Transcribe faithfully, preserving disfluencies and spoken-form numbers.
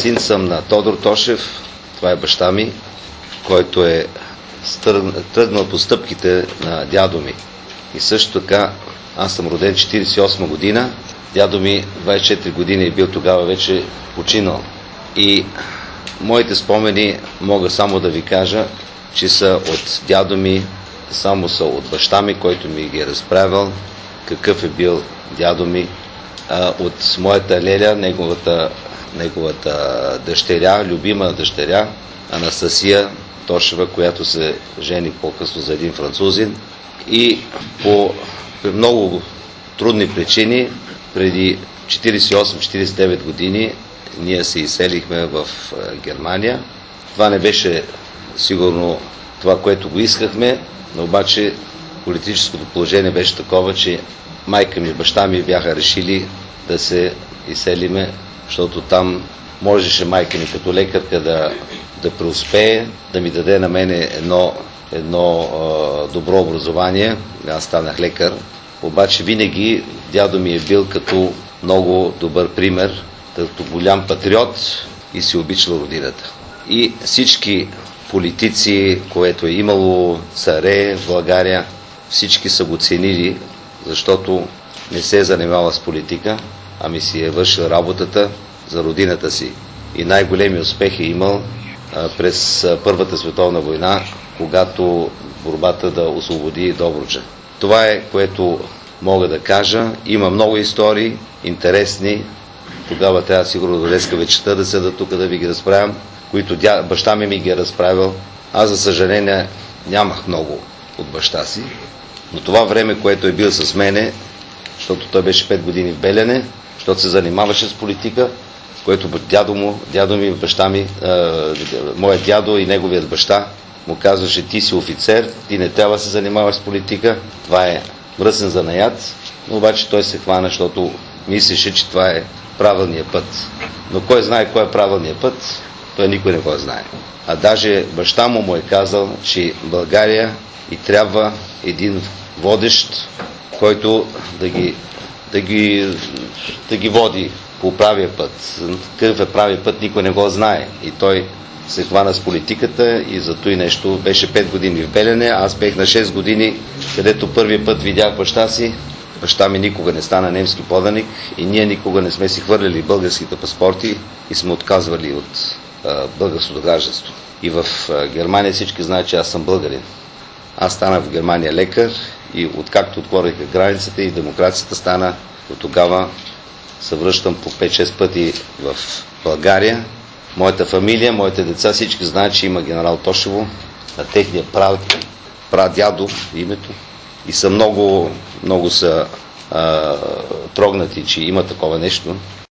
Син съм на Тодор Тошев, това е баща ми, който е тръгнал по стъпките на дядо ми. И също така, аз съм роден четиридесет и осма година, дядо ми двадесет и четири години е бил тогава вече починал. И моите спомени мога само да ви кажа, че са от дядо ми, само са от баща ми, който ми ги е разправил, какъв е бил дядо ми, от моята леля, неговата, неговата дъщеря, любима дъщеря, Анастасия Тошева, която се жени по-късно за един французин. И по много трудни причини, преди четиридесет и осем четиридесет и девет години, ние се изселихме в Германия. Това не беше сигурно това, което го искахме, но обаче политическото положение беше такова, че майка ми и баща ми бяха решили да се изселиме, защото там можеше майка ми като лекарка да, да преуспее, да ми даде на мене едно, едно а, добро образование. Аз станах лекар. Обаче винаги дядо ми е бил като много добър пример, като голям патриот и си обичал родината. И всички политици, което е имало, царе в България, всички са го ценили, защото не се е занимавал с политика, ами си е вършил работата за родината си. И най-големи успехи е имал а, през а, Първата световна война, когато борбата да освободи Добруджа. Това е, което мога да кажа. Има много истории, интересни. Тогава трябва сигурно до днеска вечерта да седа тук да ви ги разправям, които дя... баща ми ми ги е разправил. Аз, за съжаление, нямах много от баща си, но това време, което е бил с мене, защото той беше пет години в Белене, защото се занимаваше с политика, което дядо му, дядо ми, баща ми, е, моят дядо и неговият баща му казваше: ти си офицер, ти не трябва да се занимаваш с политика, това е мръсен занаят, но обаче той се хвана, защото мислеше, че това е правилният път. Но кой знае кой е правилният път, той никой не го знае. А даже баща му му е казал, че България и трябва един водещ, който да ги, да ги, да ги води по правия път. Какъв е правия път, никой не го знае. И той се хвана с политиката и за той нещо. Беше пет години в Белене, аз бех на шест години, където първия път видях баща си. Баща ми никога не стана немски поданик и ние никога не сме си хвърляли българските паспорти и сме отказвали от а, българското гражданство. И в а, Германия всички знаят, че аз съм българин. Аз станах в Германия лекар и откакто отвориха границата и демокрацията стана, от тогава се връщам по пет-шест пъти в България. Моята фамилия, моите деца, всички знаят, че има генерал Тошево, на техния прав, прадядо името. И са много, много са а, трогнати, че има такова нещо.